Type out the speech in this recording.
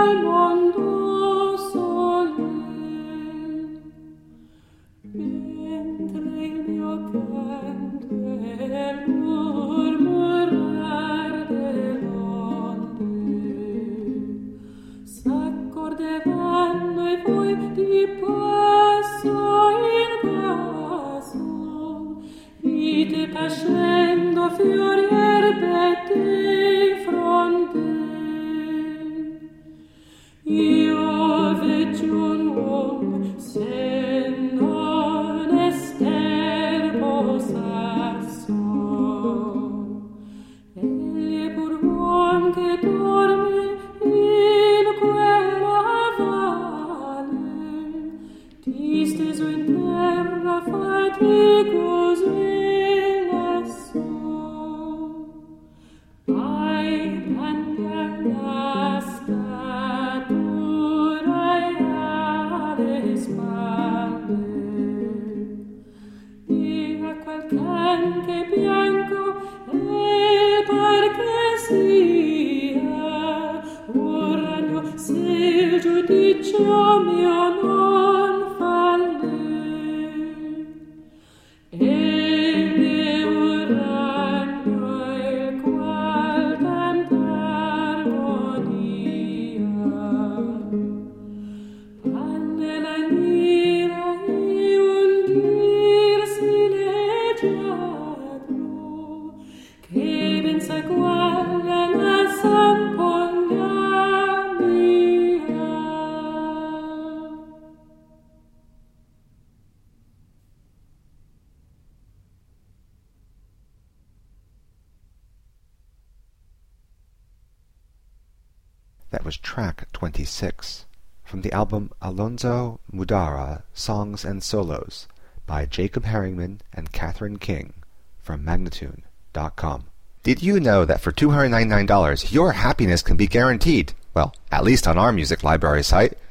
That was track 26 from the album Alonzo Mudara Songs and Solos by Jacob Herringman and Catherine King from Magnatune.com. Did you know that for $299 your happiness can be guaranteed? Well, at least on our music library site.